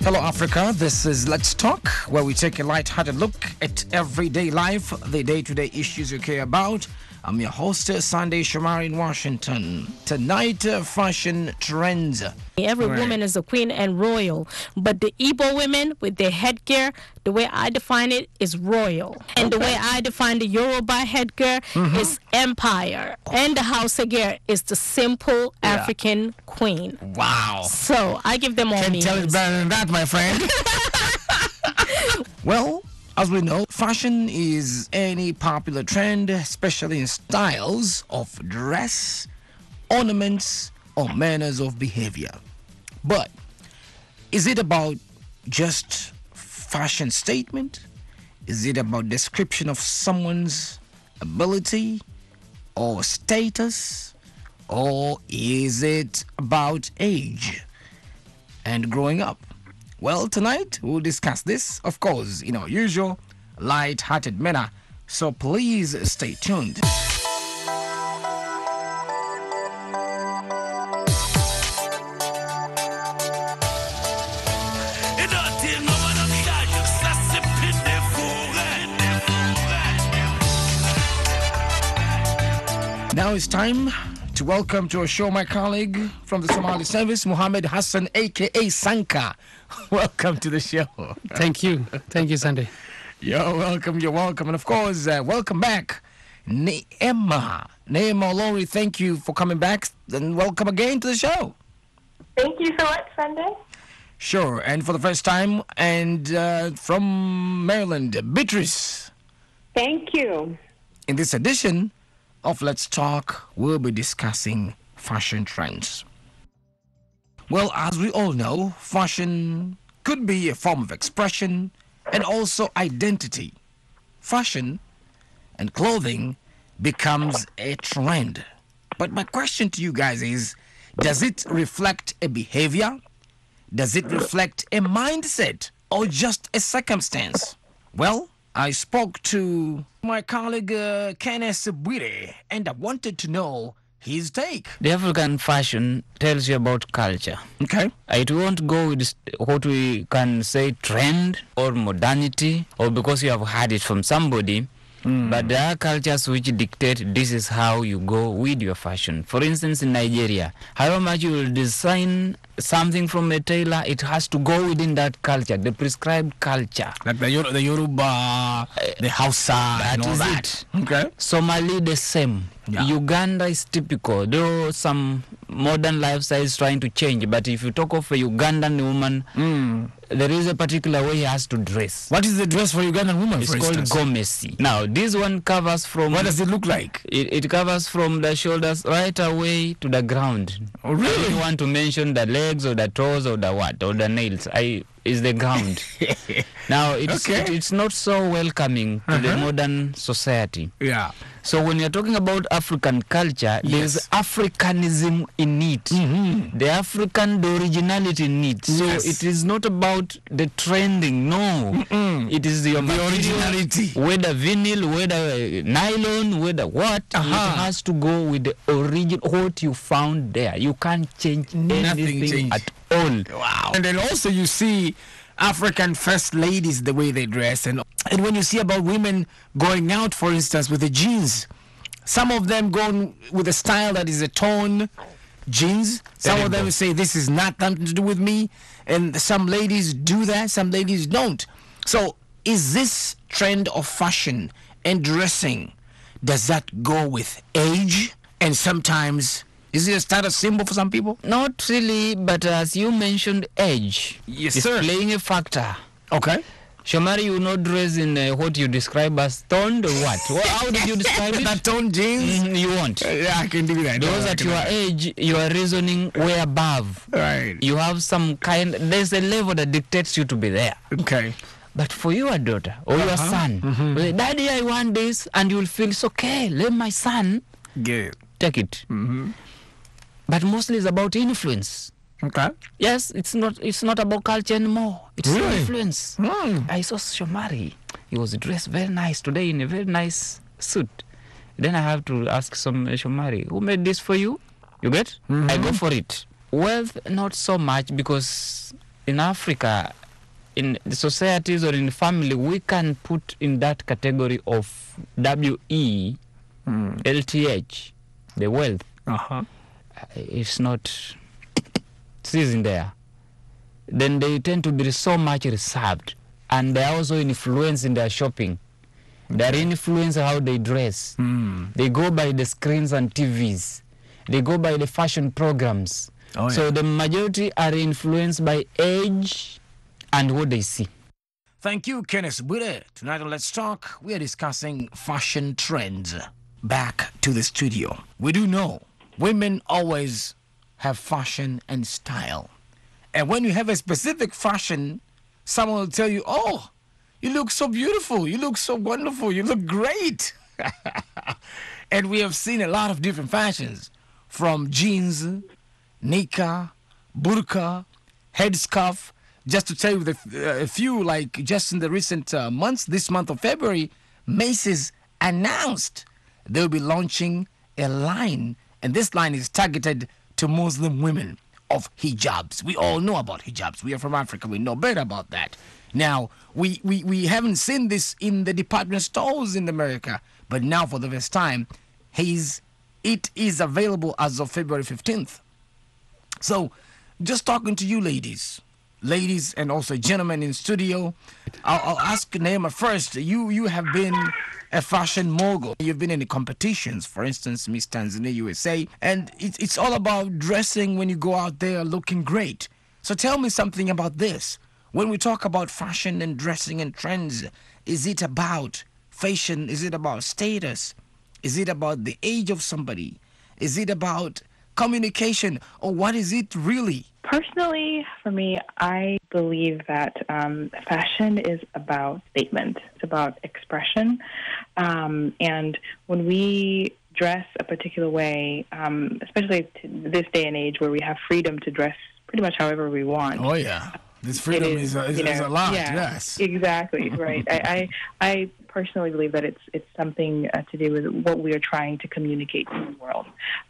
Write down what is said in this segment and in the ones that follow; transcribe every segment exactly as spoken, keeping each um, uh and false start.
Hello, Africa. This is Let's Talk, where we take a light-hearted look at everyday life, the day-to-day issues you care about. I'm your host, Sunday Shomari in Washington. Tonight, uh, fashion trends. Every Right. woman is a queen and royal, but the Igbo women with their headgear, the way I define it, is royal. And the way I define the Yoruba headgear is empire. And the Hausa gear is the simple Yeah. African queen. Wow. So I give them all Can't tell it meanings. better than that, my friend. Well, as we know, fashion is any popular trend, especially in styles of dress, ornaments, or manners of behavior. But is it about just fashion statement? Is it about description of someone's ability or status? Or is it about age and growing up? Well, tonight we'll discuss this, of course, in our usual light-hearted manner. So please stay tuned. Now it's time to welcome to our show my colleague from the Somali service, Mohammed Hassan, aka Sanka. Welcome to the show. Thank you. Thank you, Sunday. You're welcome, you're welcome. And of course, uh, welcome back, Neema. Neema Olori, thank you for coming back and welcome again to the show. Thank you so much, Sunday. Sure, and for the first time, and uh, from Maryland, Beatrice. Thank you. In this edition of Let's Talk, we'll be discussing fashion trends. Well, as we all know, fashion could be a form of expression and also identity. Fashion and clothing becomes a trend. But my question to you guys is, does it reflect a behavior? Does it reflect a mindset or just a circumstance? Well, I spoke to my colleague uh, Kenneth Bwire, and I wanted to know his take. The African fashion tells you about culture. Okay. It won't go with what we can say trend or modernity or because you have heard it from somebody. Mm. But there are cultures which dictate this is how you go with your fashion. For instance, in Nigeria, however much you will design something from a tailor, it has to go within that culture, the prescribed culture. Like the, Yor- the Yoruba, the Hausa, and all is that. it. Okay. Somali, the same. Yeah. Uganda is typical, though some modern lifestyle is trying to change. But if you talk of a Ugandan woman, Mm. there is a particular way he has to dress. What is the dress for Ugandan woman, It's for called instance? gomesi. Now, this one covers from... What does it look like? It, it covers from the shoulders right away to the ground. Oh, I really? don't want to mention the legs or the toes or the what, or the nails. I is the ground. Now, it's, Okay. it, it's not so welcoming to the Uh-huh. modern society. Yeah. So when you're talking about African culture, there's Yes. Africanism in it. Mm-hmm. The African, the originality in it. So Yes. it is not about the trending, no. Mm-mm. It is your The material, originality. whether vinyl, whether uh, nylon, whether what. Uh-huh. It has to go with the origin, what you found there. You can't change Nothing anything changed. at all. Wow. And then also you see African first ladies, the way they dress. And, and when you see about women going out, for instance, with the jeans, some of them go with a style that is a torn jeans. Some of them Terrible. say this is not something to do with me. And some ladies do that, some ladies don't. So is this trend of fashion and dressing, does that go with age? And sometimes, is it a status symbol for some people? Not really, but as you mentioned, age Yes, is sir. playing a factor. Okay. Shomari, you not dress in uh, what you describe as toned or what? Well, how did you describe it? That torn jeans? Mhm, you won't. Yeah, I can do that. Because No, I at can your do that. age, you are reasoning way above. Right. You have some kind, there's a level that dictates you to be there. Okay. But for your daughter or your Uh-huh. son, will say, Daddy, I want this, and you'll feel it's okay. Let my son Good. take it. Mm-hmm. But mostly it's about influence. Okay. Yes, it's not. It's not about culture anymore. It's Really? influence. Mm. I saw Shomari. He was dressed very nice today in a very nice suit. Then I have to ask some uh, Shomari, who made this for you? You get? Mhm. I go for it. Wealth, not so much, because in Africa, in the societies or in the family, we can put in that category of W E L T H, the wealth. Uh-huh. It's not, it isn't there. Then they tend to be so much reserved, and they are also influenced in their shopping. They are influenced how they dress. Mm. They go by the screens and T Vs. They go by the fashion programs. Oh, so yeah. the majority are influenced by age and what they see. Thank you, Kenneth Bude. Tonight on Let's Talk, we are discussing fashion trends. Back to the studio. We do know women always have fashion and style. And when you have a specific fashion, someone will tell you, oh, you look so beautiful. You look so wonderful. You look great. And we have seen a lot of different fashions, from jeans, nika, burqa, headscarf. Just to tell you the, uh, a few, like just in the recent uh, months, this month of February, Macy's announced they'll be launching a line, and this line is targeted to Muslim women, of hijabs. We all know about hijabs. We are from Africa. We know better about that. Now, we, we, we haven't seen this in the department stores in America, but now for the first time, he's, it is available as of February fifteenth. So, just talking to you ladies, ladies and also gentlemen in studio, I'll, I'll ask Neema first. You, you have been a fashion mogul. You've been in the competitions, for instance, Miss Tanzania U S A, and it, it's all about dressing when you go out there looking great. So tell me something about this. When we talk about fashion and dressing and trends, is it about fashion? Is it about status? Is it about the age of somebody? Is it about communication? Or what is it really? Personally, for me, I believe that um, fashion is about statement. It's about expression. Um, and when we dress a particular way, um, especially to this day and age where we have freedom to dress pretty much however we want. Oh, yeah. This freedom It is, is, you know, is a lot, yeah, yes. Exactly, right. I, I I personally believe that it's it's something uh, to do with what we are trying to communicate to the world.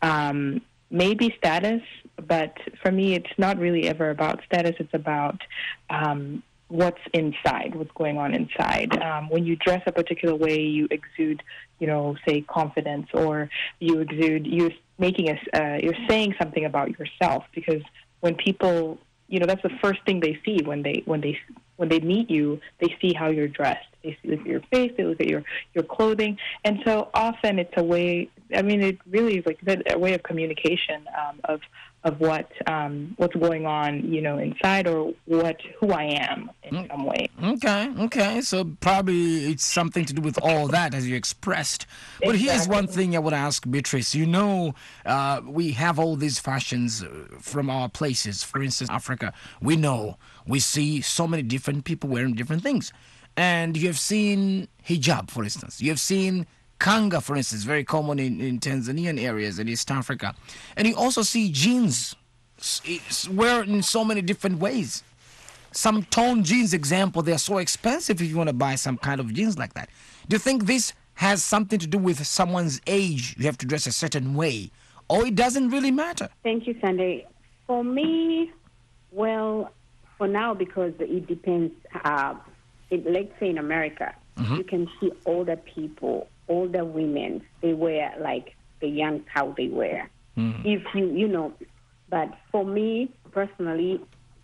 Um, maybe status, but for me, it's not really ever about status. It's about um, what's inside, what's going on inside. Um, when you dress a particular way, you exude, you know, say confidence, or you exude, you're making a, uh, you're saying something about yourself, because when people, you know, that's the first thing they see when they when they when they meet you. They see how you're dressed. They see, look at your face. They look at your, your clothing, and so often it's a way. I mean, it really is like a way of communication um, of of what um, what's going on, you know, inside, or what who I am in some way. Okay, okay. So probably it's something to do with all that, as you expressed. But here's Exactly. one thing I would ask Beatrice. You know, uh, we have all these fashions uh, from our places. For instance, Africa. We know we see so many different people wearing different things, and you have seen hijab, for instance. You have seen kanga, for instance, very common in, in Tanzanian areas in East Africa. And you also see jeans s- it's wear in so many different ways. Some toned jeans, example, they're so expensive if you want to buy some kind of jeans like that. Do you think this has something to do with someone's age? You have to dress a certain way, or it doesn't really matter? Thank you, Sunday. For me, well, for now, because it depends. Uh, it, let's say in America, you can see older people, older women, they wear like the young how they wear. If you, you know, but for me personally,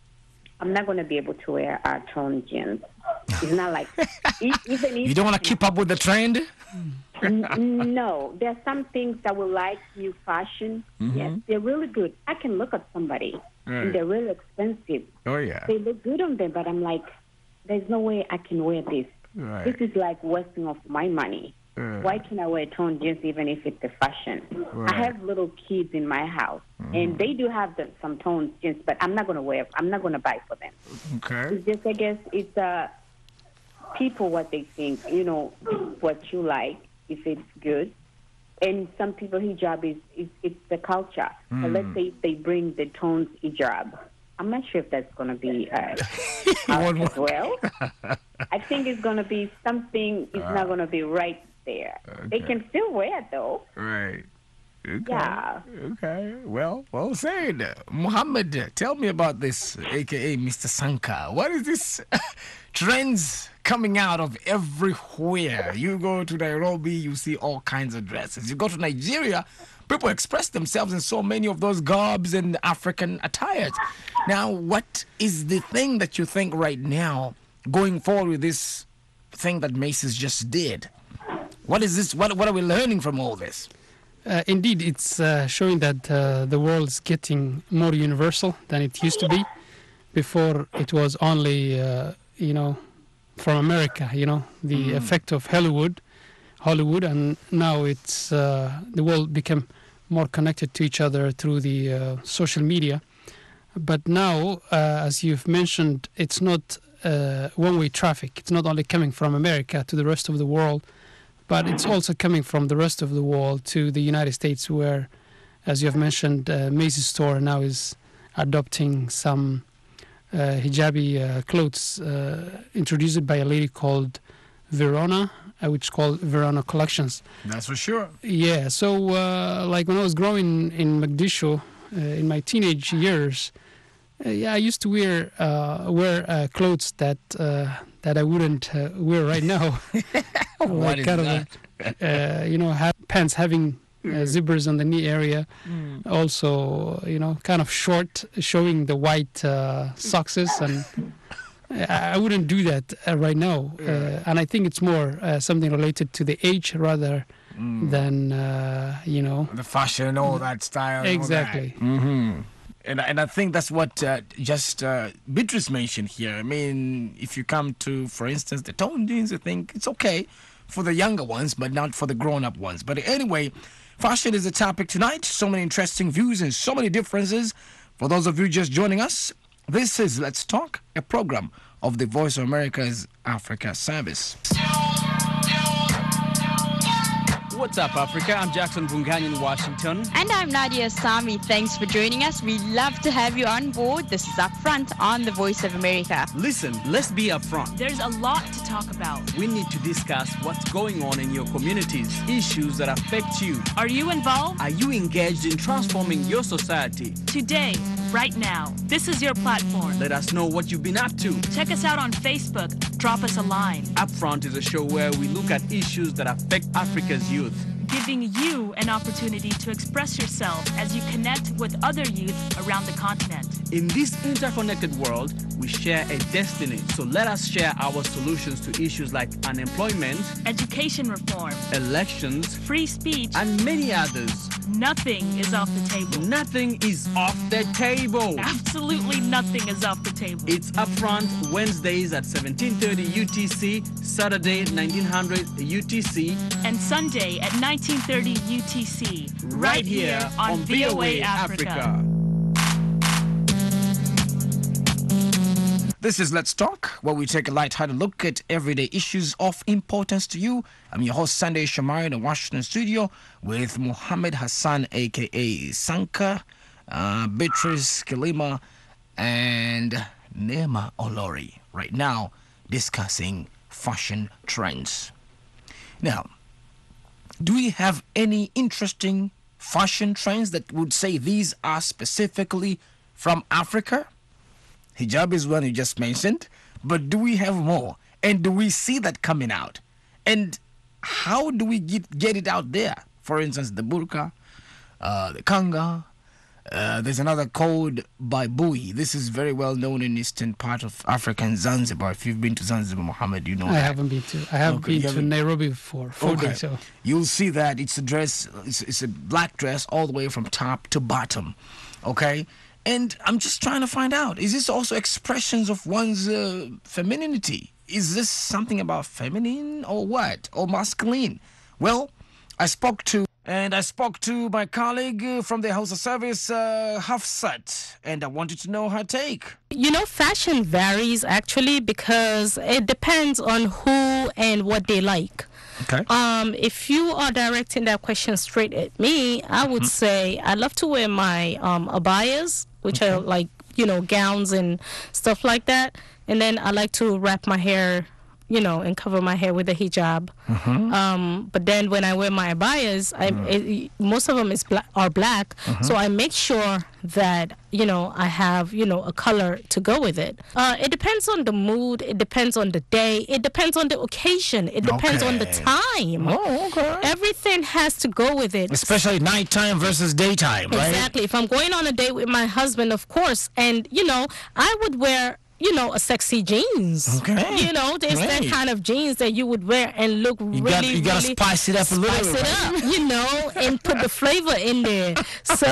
I'm not going to be able to wear a toned jeans. It's not like, e- even if You don't want to keep up with the trend? N- no, there are some things that will like new fashion. Yes, they're really good. I can look at somebody, and they're really expensive. Oh, yeah. They look good on them, but I'm like, there's no way I can wear this. Right. This is like wasting of my money. Why can I wear toned jeans even if it's a fashion? Right. I have little kids in my house, and they do have the, some toned jeans, but I'm not going to wear. I'm not going to buy for them. Okay. It's just, I guess, it's uh, people what they think. You know, what you like, if it's good. And some people hijab is, is it's the culture. So let's say if they bring the toned hijab. I'm not sure if that's going to be uh, out as well. I think it's going to be something. It's not going to be right there. They Okay. can still wear it though. Right. Okay. Yeah. Okay. Well, well said. Muhammad, tell me about this, aka Mister Sanka. What is this trends coming out of everywhere? You go to Nairobi, you see all kinds of dresses. You go to Nigeria, people express themselves in so many of those garbs and African attires. Now, what is the thing that you think right now, going forward with this thing that Macy's just did? What is this? What, what are we learning from all this? Uh, indeed, it's uh, showing that uh, the world is getting more universal than it used to be. Before, it was only, uh, you know, from America, you know, the Mm. effect of Hollywood, Hollywood, and now it's uh, the world became more connected to each other through the uh, social media. But now, uh, as you've mentioned, it's not uh, one-way traffic. It's not only coming from America to the rest of the world, but it's also coming from the rest of the world to the United States, where, as you have mentioned, uh, Macy's store now is adopting some uh, hijabi uh, clothes uh, introduced by a lady called Verona, uh, which is called Verona Collections. That's for sure. Yeah, so uh, like when I was growing in Mogadishu uh, in my teenage years, uh, yeah, I used to wear uh, wear uh, clothes that uh, that I wouldn't uh, wear right now. What is kind that? of, uh, you know, ha- pants having uh, zippers on the knee area. Mm. Also, you know, kind of short, showing the white uh, socks, and I I wouldn't do that uh, right now. Uh, and I think it's more uh, something related to the age rather Mm. than, uh, you know. The fashion, all that style. and all Exactly. that. Mm-hmm. And, and I think that's what uh, just uh, Beatrice mentioned here. I mean, if you come to, for instance, the tone jeans, I think it's okay for the younger ones, but not for the grown-up ones. But anyway, fashion is the topic tonight. So many interesting views and so many differences. For those of you just joining us, this is Let's Talk, a program of the Voice of America's Africa Service. What's up, Africa? I'm Jackson Bungani in Washington. And I'm Nadia Sami. Thanks for joining us. We love to have you on board. This is Upfront on the Voice of America. Listen, let's be upfront. There's a lot to talk about. We need to discuss what's going on in your communities, issues that affect you. Are you involved? Are you engaged in transforming your society? Today, right now, this is your platform. Let us know what you've been up to. Check us out on Facebook. Drop us a line. Upfront is a show where we look at issues that affect Africa's youth, giving you an opportunity to express yourself as you connect with other youth around the continent. In this interconnected world, we share a destiny. So let us share our solutions to issues like unemployment, education reform, elections, free speech, and many others. Nothing is off the table. Nothing is off the table. Absolutely nothing is off the table. It's Upfront Wednesdays at seventeen thirty U T C, Saturday nineteen hundred U T C, and Sunday at nineteen thirty U T C. Right, here on V O A Africa. Africa. This is Let's Talk, where we take a light-hearted look at everyday issues of importance to you. I'm your host, Sunday Shamari, in the Washington studio with Muhammad Hassan, a k a. Sanka, uh, Beatrice Kilima, and Nema Olori. Right now, discussing fashion trends. Now, do we have any interesting fashion trends that would say these are specifically from Africa? Hijab is one you just mentioned, but do we have more? And do we see that coming out? And how do we get, get it out there? For instance, the burqa, uh, the kanga. Uh, there's another called Baibui. This is very well known in eastern part of Africa and Zanzibar. If you've been to Zanzibar, Mohammed, you know I that. haven't been to. I have Okay, been you to haven't- Nairobi for four Okay. days. So You'll see that it's a dress, it's, it's a black dress all the way from top to bottom. Okay? And I'm just trying to find out, is this also expressions of one's uh, femininity? Is this something about feminine or what? Or masculine? Well, I spoke to, and I spoke to my colleague uh, from the House of Service, uh, Hafsat, and I wanted to know her take. You know, fashion varies actually because it depends on who and what they like. Okay. Um, if you are directing that question straight at me, I would say I love to wear my um, abayas, which are like, you know, gowns and stuff like that. And then I like to wrap my hair you know, and cover my hair with a hijab. Mm-hmm. Um, but then when I wear my abayas, I, Mm. it, most of them is bla- are black. Mm-hmm. So I make sure that, you know, I have, you know, a color to go with it. Uh, it depends on the mood. It depends on the day. It depends on the occasion. It depends on the Okay. time. Oh, okay. Everything has to go with it. Especially nighttime versus daytime, right? Exactly. If I'm going on a date with my husband, of course, and you know, I would wear, you know, a sexy jeans. Okay. You know, there's that Great. kind of jeans that you would wear and look You really, got you got to really spice it up a little spice bit. it right? up, you know, and put the flavor in there. So,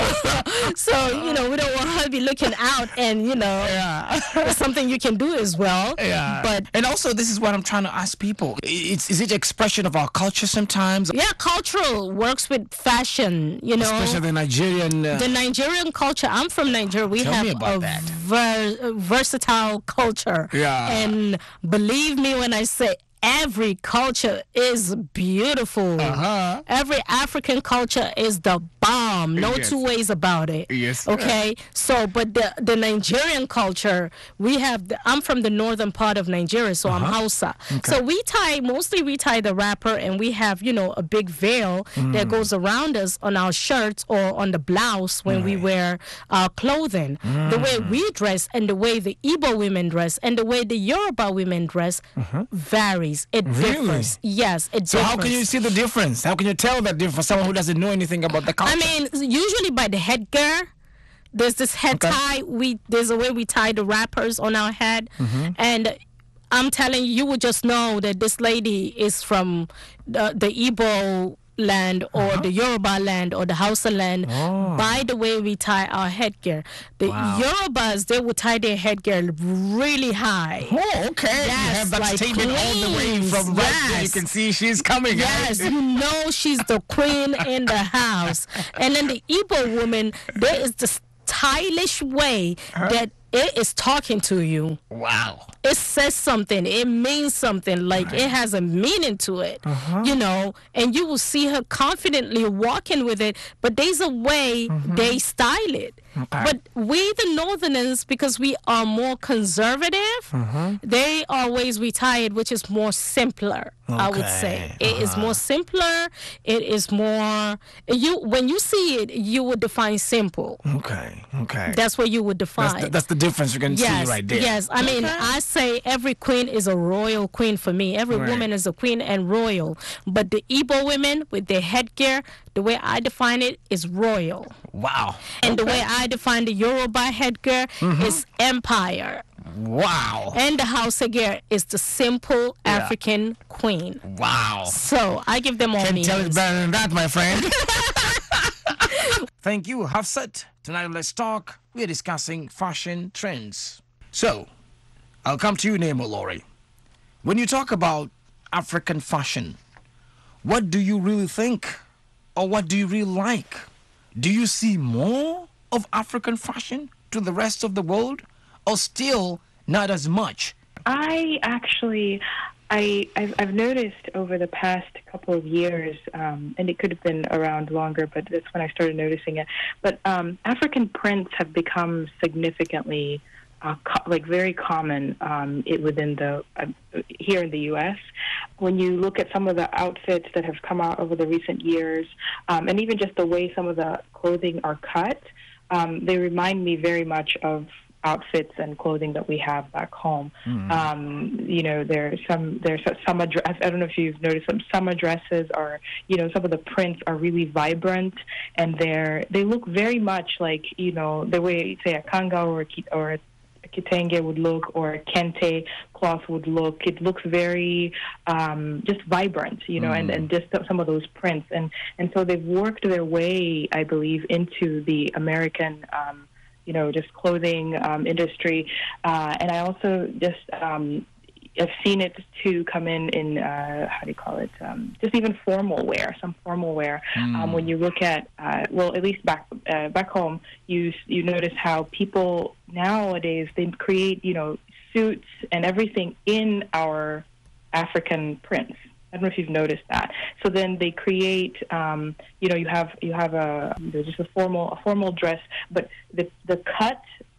so you know, we don't want her to be looking out, and you know, Yeah. it's something you can do as well. Yeah. But and also, this is what I'm trying to ask people. It's, is it expression of our culture sometimes? yeah, cultural works with fashion. You know, Especially the Nigerian. Uh, the Nigerian culture. I'm from Nigeria. We Tell have me about a that. ver- a versatile culture. Yeah. And believe me when I say every culture is beautiful. Uh-huh. Every African culture is the bomb. No Yes. two ways about it. Yes. Okay. So, but the the Nigerian culture, we have. The, I'm from the northern part of Nigeria, so I'm Hausa. So we tie mostly we tie the wrapper, and we have, you know, a big veil that goes around us on our shirts or on the blouse when we wear our clothing. The way we dress and the way the Igbo women dress and the way the Yoruba women dress varies. It Really? differs. Yes, it so differs. how can you see the difference? How can you tell that difference for someone who doesn't know anything about the culture? I mean, usually by the headgear. There's this head Okay. tie. We there's a way we tie the wrappers on our head, Mm-hmm. and I'm telling you, you would just know that this lady is from the, the Igbo land or Uh-huh. the Yoruba land or the Hausa land Oh. by the way we tie our headgear. The Wow. Yorubas, they would tie their headgear really high. Oh, okay. you Yes, have that like statement all the way queens. from right there. You Yes. can see she's coming. Yes, right? you know she's the queen in the house. And then the Igbo woman, there is the stylish way that it is talking to you. Wow. It says something. It means something. Like it has a meaning to it, you know. And you will see her confidently walking with it. But there's a way they style it. Okay. But we, the Northerners, because we are more conservative, they are ways we tie it, which is more simpler. I would say Okay. it is more simpler. It is more. You when you see it, you would define simple. Okay. Okay. That's what you would define. That's the, that's the difference you can Yes, see right there. yes. I mean, I say every queen is a royal queen for me. Every Right. woman is a queen and royal. But the Igbo women with their headgear, the way I define it is royal. Wow. And the way I define the Yoruba headgear Mm-hmm. is empire. Wow. And the Hausa gear is the simple African queen. Wow. So I give them all Can't tell it meanings. better than that, my friend. Thank you, Hafsat. Tonight, let's talk. We're discussing fashion trends. So, I'll come to you, Nemo Lori. When you talk about African fashion, what do you really think? Or what do you really like? Do you see more of African fashion to the rest of the world? Or still not as much? I actually, I, I've, I've noticed over the past couple of years, um, and it could have been around longer, but that's when I started noticing it. But um, African prints have become significantly, uh, co- like very common um, it, within the uh, here in the U S. When you look at some of the outfits that have come out over the recent years, um, and even just the way some of the clothing are cut, um, they remind me very much of outfits and clothing that we have back home. Mm-hmm. Um, you know, there's some there's some address. I don't know if you've noticed some summer dresses, or you know, some of the prints are really vibrant, and they're they look very much like, you know, the way say a kanga or a, ki- or a kitenge would look, or a kente cloth would look. It looks very um, just vibrant, you know, and, and just some of those prints, and and so they've worked their way, I believe, into the American. Um, you know, just clothing um, industry. Uh, and I also just, um, I've seen it to come in, in uh, how do you call it, um, just even formal wear, some formal wear. Um, when you look at, uh, well, at least back uh, back home, you you notice how people nowadays, they create, you know, suits and everything in our African prints. I don't know if you've noticed that. So then they create, um, you know, you have you have a there's just a formal a formal dress, but the the cut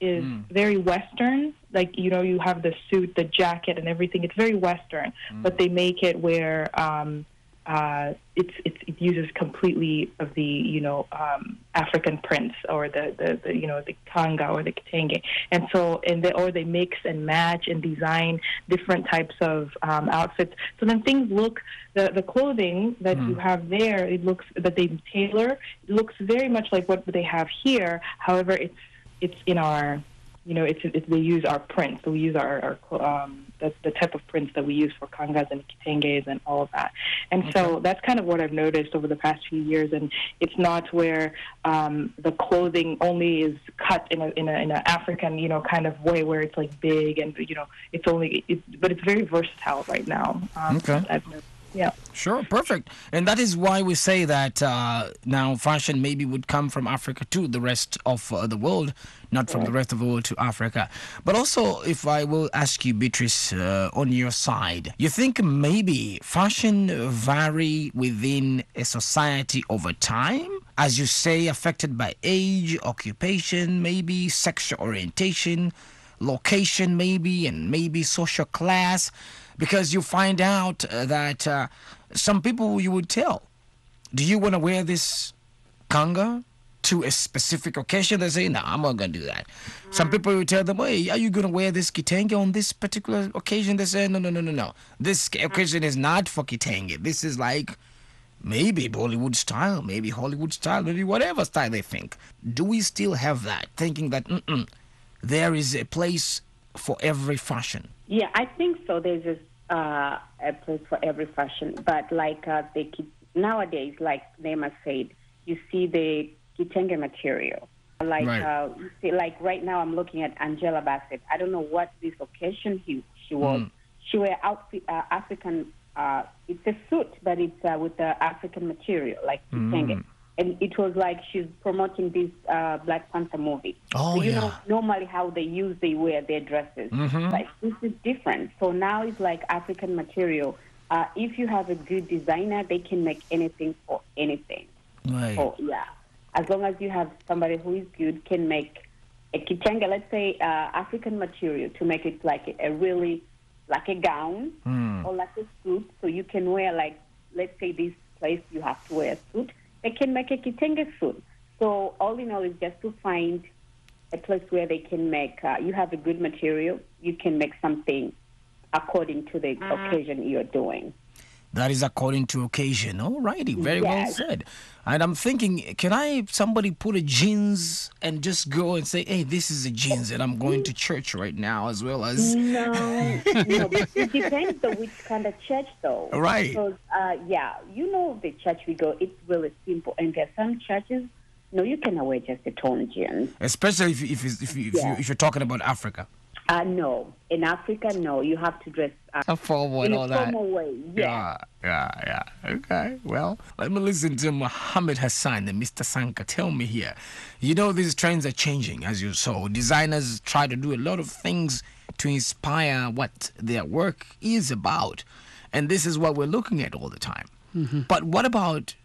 is very Western. Like, you know, you have the suit, the jacket, and everything. It's very Western, Mm. but they make it where um, uh, it's, it's it uses completely of the, you know, um, African prints or the, the, the you know the kanga or the kitenge, and so and they or they mix and match and design different types of um, outfits. So then things look the the clothing that you have there. It looks that they tailor. It looks very much like what they have here. However, it's it's in our you know, it's, it's they use our prints. So we use our, our um, the, the type of prints that we use for kangas and kitenges and all of that. And so that's kind of what I've noticed over the past few years. And it's not where um, the clothing only is cut in a in a in an African, you know, kind of way where it's like big and you know it's only, it's, but it's very versatile right now. Um, Okay. I've noticed. Yeah. Sure, perfect. And that is why we say that uh, now fashion maybe would come from Africa to the rest of uh, the world, not from the rest of the world to Africa. But also, if I will ask you, Beatrice, uh, on your side, you think maybe fashion vary within a society over time? As you say, affected by age, occupation, maybe sexual orientation, location maybe, and maybe social class? Because you find out uh, that uh, some people you would tell, do you want to wear this kanga to a specific occasion? They say, no, I'm not going to do that. Some people will tell them, hey, are you going to wear this kitenge on this particular occasion? They say, no, no, no, no, no. This occasion is not for kitenge. This is like maybe Bollywood style, maybe Hollywood style, maybe whatever style they think. Do we still have that, thinking that mm-mm, there is a place for every fashion? Yeah, I think so. There's just uh, a place for every fashion. But like uh, the ki- nowadays, like Neema said, you see the kitenge material. Like Right. uh, you see, like right now, I'm looking at Angela Bassett. I don't know what this occasion he she was. Mm. She wear outfit, uh, African. Uh, it's a suit, but it's uh, with the African material, like kitenge. Mm. And it was like she's promoting this uh, Black Panther movie. Oh, so you yeah. know, normally how they use, they wear their dresses. Mhm. Like, this is different. So now it's like African material. Uh, if you have a good designer, they can make anything for anything. Right. So, yeah. As long as you have somebody who is good, can make a kitenge, let's say uh, African material, to make it like a, a really, like a gown Mm. or like a suit. So you can wear, like, let's say this place you have to wear a suit. They can make a kitenge suit. So all in all is just to find a place where they can make, uh, you have a good material, you can make something according to the occasion you're doing. That is according to occasion. All righty, very well Yes. said. And I'm thinking, can I, somebody put a jeans and just go and say, hey, this is a jeans and I'm going to church right now as well as... No, no, but it depends on which kind of church, though. Right. Because, uh, yeah, you know the church we go, it's really simple. And there are some churches, no, you can wear just a torn jeans. Especially if, if, if, if, you, if, you, Yeah. if you're talking about Africa. Uh, no, in Africa, no, you have to dress uh, A formal in and all a that. formal way. Yeah. Yeah, yeah, yeah. Okay, well, let me listen to Mohammed Hassan and Mister Sanka. Tell me here. You know, these trends are changing, as you saw. Designers try to do a lot of things to inspire what their work is about. And this is what we're looking at all the time. But what about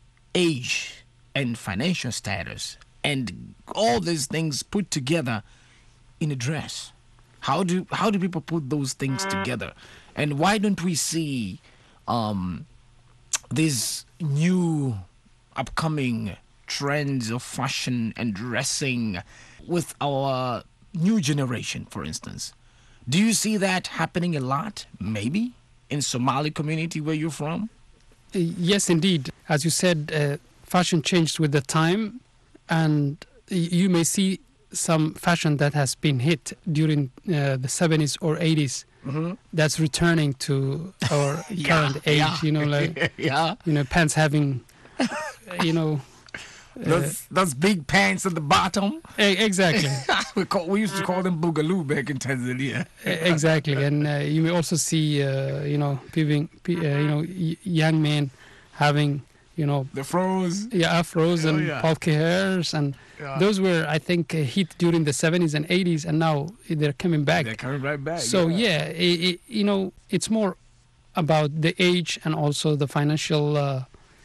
age and financial status and all these things put together in a dress? How do how do people put those things together? And why don't we see um, these new upcoming trends of fashion and dressing with our new generation, for instance? Do you see that happening a lot, maybe, in Somali community where you're from? Uh, Yes, indeed. As you said, uh, fashion changed with the time, and y- you may see some fashion that has been hit during uh, the seventies or eighties that's returning to our current age. yeah. You know, like Yeah. you know, pants having, uh, you know, Those, those big pants at the bottom. e- exactly, we, call, we used to call them boogaloo back in Tanzania. E- exactly. And uh, you may also see, uh, you know, people, pe- uh, you know, y- young men having, you know, The froze. yeah, afros Oh, and yeah. bulky hairs, and Yeah. those were, I think, uh, hit during the seventies and eighties, and now they're coming back. They're coming right back. So yeah, i i you know, it's more about the age and also the financial uh,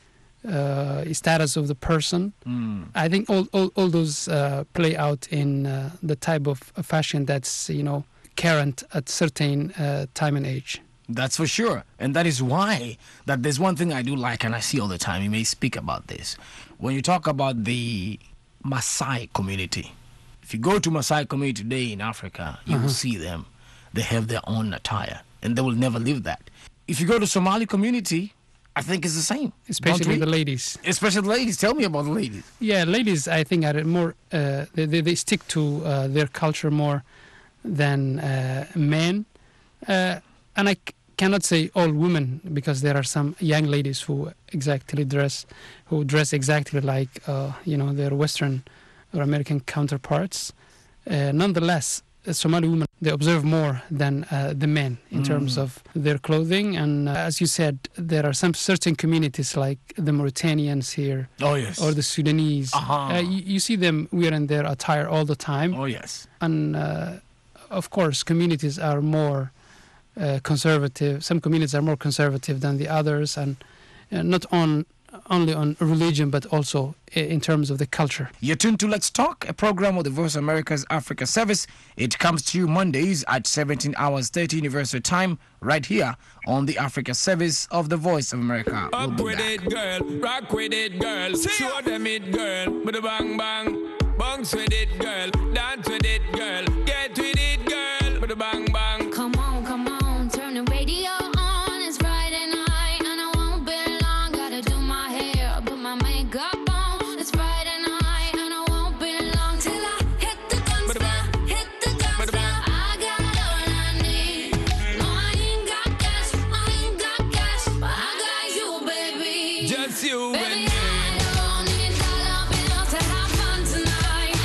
uh, status of the person. Mm. I think all all, all those uh, play out in uh, the type of fashion that's, you know, current at certain uh, time and age. That's for sure. And that is why that there's one thing I do like and I see all the time. You may speak about this. When you talk about the Maasai community, if you go to Maasai community today in Africa, you Uh-huh. will see them. They have their own attire and they will never leave that. If you go to Somali community, I think it's the same. Especially Don't the we? ladies. Especially the ladies. Tell me about the ladies. Yeah, ladies, I think are more, uh, they, they, they stick to uh, their culture more than uh, men. Uh, and I c- cannot say all women, because there are some young ladies who exactly dress, who dress exactly like, uh, you know, their Western or American counterparts. Uh, nonetheless, uh, Somali women, they observe more than uh, the men in Mm. terms of their clothing. And uh, as you said, there are some certain communities like the Mauritanians here, Oh, yes. or the Sudanese. Uh-huh. Uh, you, you see them wearing their attire all the time. Oh, yes. And uh, of course, communities are more uh, conservative. Some communities are more conservative than the others, and uh, not on only on religion, but also i- in terms of the culture. You're tuned to Let's Talk, a program of the Voice of America's Africa Service. It comes to you Mondays at seventeen hours thirty Universal Time, right here on the Africa Service of the Voice of America. We'll Up be with back. it, girl. Rock with it, girl. Show them it, girl. With a bang bang. Bounce with it, girl. Dance with it, girl. Get with it, girl. With a bang bang. Come on, come on, turn the radio on. It's Friday night and I won't be long. Gotta do my hair, put my makeup on. It's Friday night and I won't be long till I hit the dance floor, hit the dance floor. I got all I need. No, I ain't got cash, I ain't got cash, but I got you, baby. Just you Baby, and me. I don't need dollar bills to have fun tonight.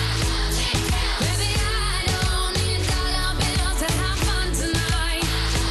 Baby, I don't need dollar bills to have fun tonight.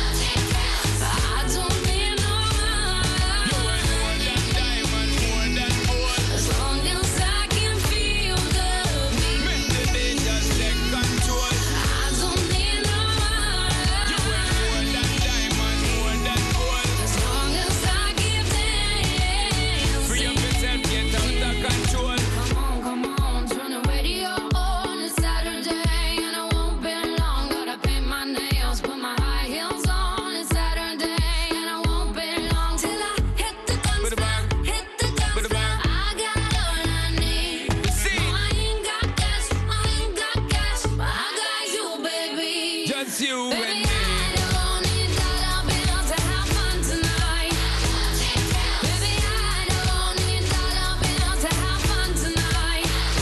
I don't need no money. You are more than diamond, more than gold. As long as I can feel the beat. Make the day just take control. I don't need no money. You are more than diamond, more than gold. As long as I keep Free dancing. up yourself, get out of control. Come on, come on, turn the radio on. It's Saturday and I won't be long. Gotta paint my nails, put my high heels on. It's Saturday and I won't be long till I hit the dance With a floor, bang. hit the dance With a floor. bang. I got all I need. See. No, I ain't got cash, I ain't got cash, but I got you, baby. Just you and Baby, me. I don't need dollar bills to have fun tonight. Baby, I don't need dollar bills to have fun tonight.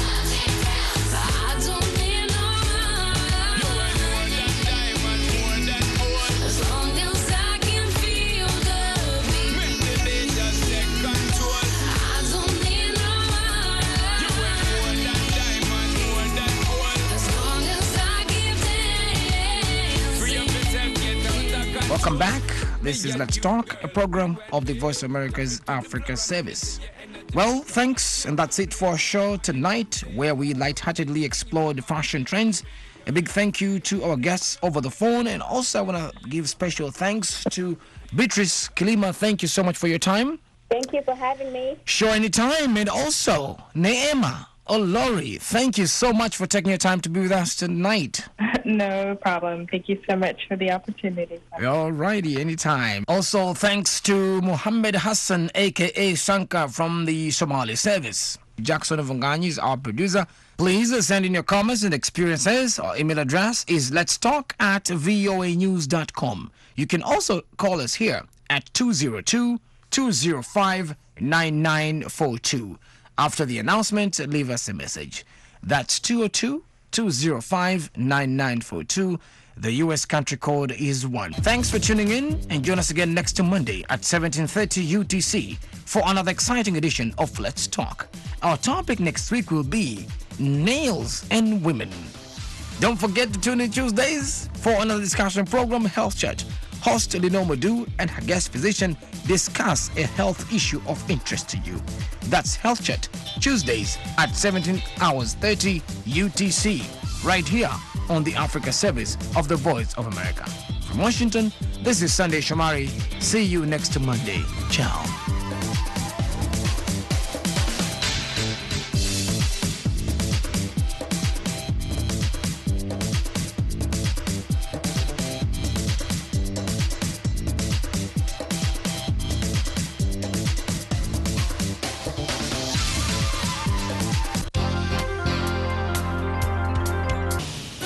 I don't need no You are more money. than diamond, more than gold. As long as I can feel the beat. Make the day just take control. I don't need no You are more money. than diamond, more than gold. As long as I keep Free up dancing. yourself, get out of control. Welcome back. This is Let's Talk, a program of the Voice of America's Africa Service. Well, thanks, and that's it for our show tonight, where we lightheartedly explored fashion trends. A big thank you to our guests over the phone, and also I want to give special thanks to Beatrice Kilima. Thank you so much for your time. Thank you for having me. Sure, anytime. And also, Neema Olori, thank you so much for taking your time to be with us tonight. No problem. Thank you so much for the opportunity. Alrighty, anytime. Also, thanks to Muhammad Hassan, aka Shankar from the Somali service. Jackson Vunganyi is our producer. Please send in your comments and experiences. Our email address is let's talk at voa news dot com. You can also call us here at two zero two, two zero five, nine nine four two. After the announcement, leave us a message. That's two zero two, two zero five, nine nine four two. The U S country code is one. Thanks for tuning in, and join us again next Monday at seventeen thirty U T C for another exciting edition of Let's Talk. Our topic next week will be nails and women. Don't forget to tune in Tuesdays for another discussion program, Health Chat. Host Lino Madu and her guest physician discuss a health issue of interest to you. That's Health Chat, Tuesdays at seventeen hours thirty U T C, right here on the Africa Service of the Voice of America. From Washington, this is Sunday Shomari. See you next Monday. Ciao.